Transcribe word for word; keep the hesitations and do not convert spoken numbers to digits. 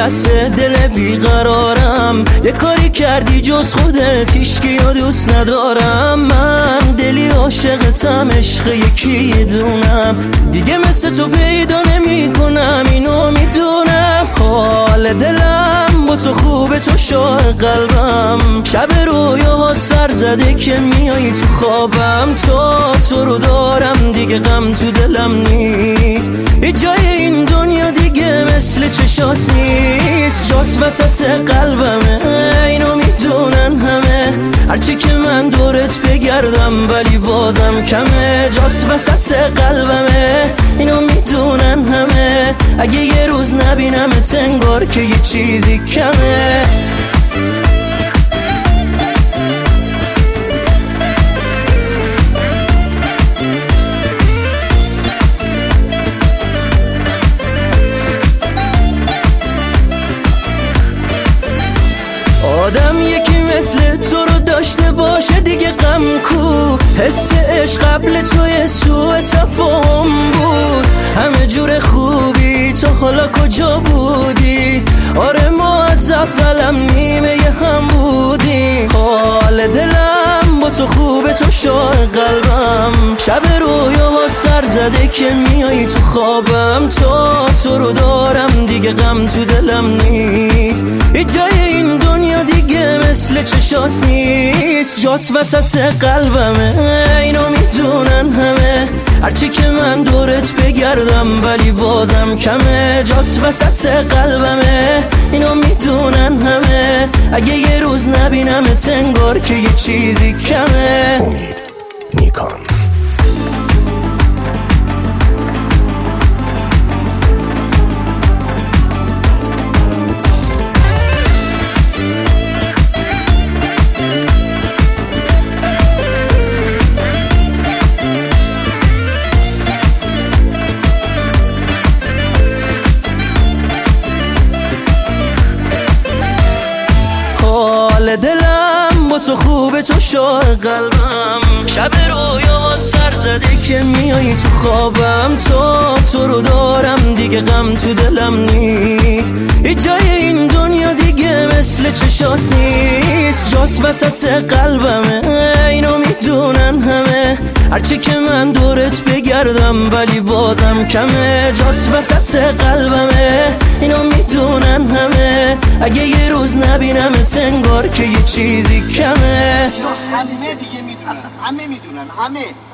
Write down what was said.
دست دل بیقرارم، یه کاری کردی جز خودت هیچکی رو دوست ندارم. من دلی عاشقتم، عشق یکی دونم، دیگه مثل تو پیدا نمی کنم، اینو میدونم. حال دلم با تو خوبه، تو شاه قلبم، شب رویاها سر زده که میایی تو خوابم. تا تو رو دارم دیگه غم تو دلم نیست، هیچ جای این دنیا دیگه مثل چشات نیست. جات وسط قلبمه، اینو میدونن همه، هرچی که من دورت بگردم ولی بازم کمه. جات وسط قلبمه، اینو میدونن همه، اگه یه روز نبینمت انگار که یه چیزی کمه. آدم یکی مثل تو رو داشته باشه دیگه غم کو، حس عشق قبل توی سوء تفاهم بود. همه جور خوبی تو حالا کجا بودی؟ آره ما از اولم نیمه هم بودیم. حال دلم با تو خوبه، تو شاه قلبم، شب رویاها سر زده که میایی تو خوابم. تا تو رو دارم دیگه غم تو دلم نیست، هیچ جای این دنیا دیگه مثل چشات نیست. جات وسط قلبمه، اینو میدونن همه، هرچی که من دورت بگردم ولی بازم کمه. جات وسط قلبمه، اینو میدونن همه، اگه یه روز نبینمت انگار که یه چیزی کمه. امید نیکان. حال دلم با تو خوبه، تو شاه قلبم، شب رویا سر زده که میایی تو خوابم. تا تو رو دارم دیگه غم تو دلم نیست، هیچ جای این دنیا دیگه مثل چشات نیست. جات وسط قلبمه، اینو میدونن همه، هرچی که من دورت بگردم ولی بازم کمه. جات وسط قلبمه، اینو میدونن همه، اگه یه روز نبینمت انگار که یه چیزی کمه. همه دیگه میدونن، همه میدونن، همه